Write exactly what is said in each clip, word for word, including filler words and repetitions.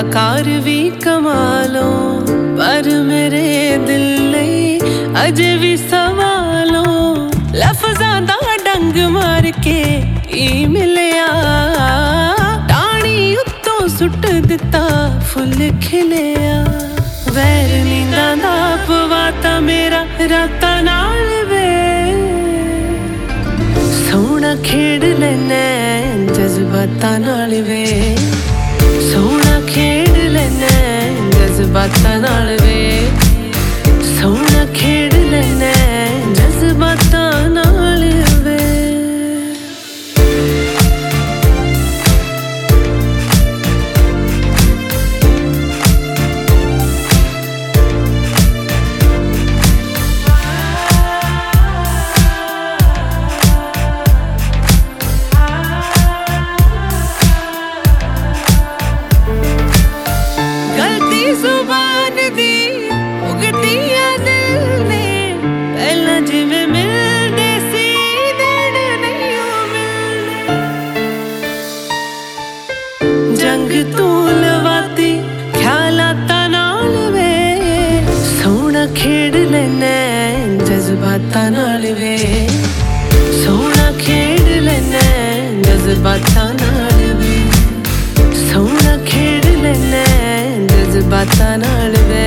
कलाकार भी कमालों, पर मेरे दिल नहीं अजे भी सवालों। लफ्ज़ां दा डंग मार के ई मिलिया, टाणी उत्तों सुट दिता फुल खिलिया। वैर नींदां दा पवाता मेरा रातां नाल वे, सोहना खेड लैना जज्बातां नाल वे। सोहना खेड लैना जज्बातां नाल वे, सोहना खेड लैना जज्बातां नाल वे। जुबान दी उगतिया दिल ने, पहला जिवें मिलदे सी देण नहीं मिलदे। जंग तू लवाती ख्यालातां नाल वे, सोहना खेड लैना जज्बातां नाल वे। सोहना खेड लैना जज्बातां नाल वे, सोहना खेड लैना जज्बातां नाल वे।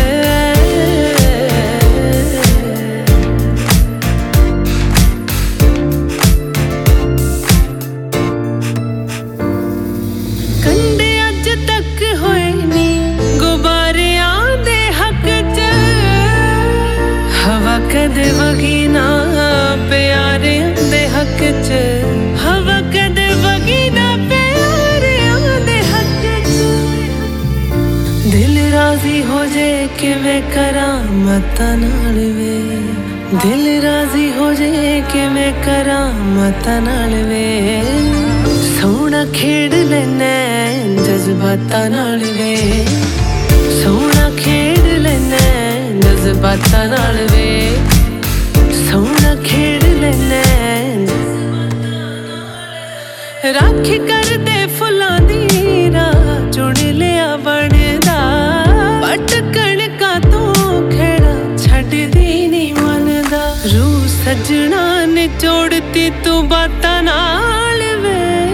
कंडे अज तक होए नी गुबारियां दे हक च, हवा कदे वगी ना प्यारियां दे हक च। हवा कदे वगी ना प्यारियां दे हक च। दिल राजी हो जे कि मैं करां मतां नाल वे, दिल राजी हो जे कि मैं करां मतां नाल वे। सोहना खेड लैना जज्बातां नाल वे, सोहना खेड लैना जज्बातां नाल वे। सोहना खेड लैना राखी करदे फुल्लां दी राह चुन लिया बनदा। भटकण का तू खेड़ा छड्डदी नी मनदा, रूह सजना ने जोड़ती तू बातां नाल वे।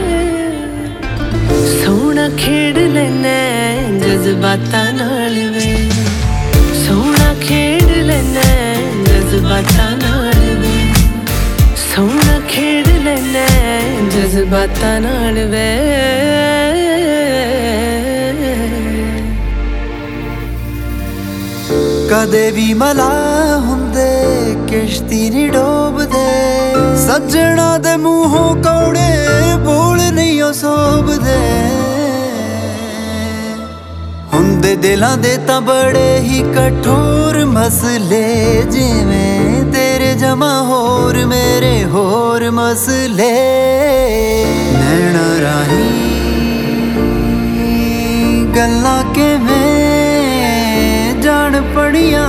सोहना खेड लैना जज्बातां नाल वे, सोहना खेड लैना जज्बातां नाल वे। सोहना खेड लैना जज्बातां नाल वे। कदे भी मला हुंदे किश्ती नी डोबदे, सज्जणा दे मूहों कौड़े बोल नहीं ओ सोबदे। हुंदे दिलां दे तां बड़े ही कठोर मसले, जिवें तेरे जमा होर मेरे होर मसले। नैना राही गल्लां किवें जान पड़ियां,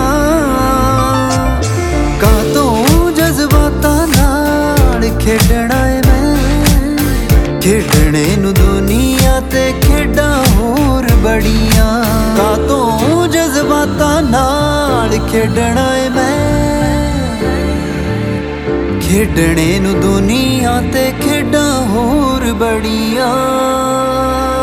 कातों जज्बातां नाल खेडना ऐ मैं। खेडने नू दुनिया ते खेडां होर बड़ियां, कातों जज्बातां नाल खेडना ऐ मैं। खेडने नू दुनिया ते खेडां होर बड़ियां।